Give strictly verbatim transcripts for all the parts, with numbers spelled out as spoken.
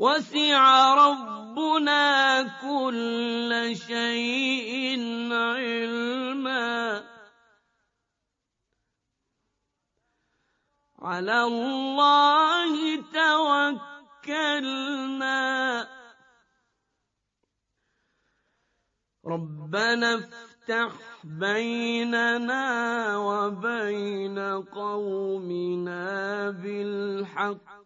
وسع ربنا كل شيء علما على الله توكلنا ربنا افتح بيننا وبين قومنا بالحق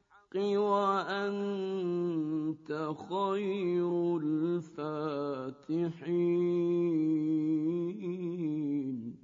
وأنت خير الفاتحين.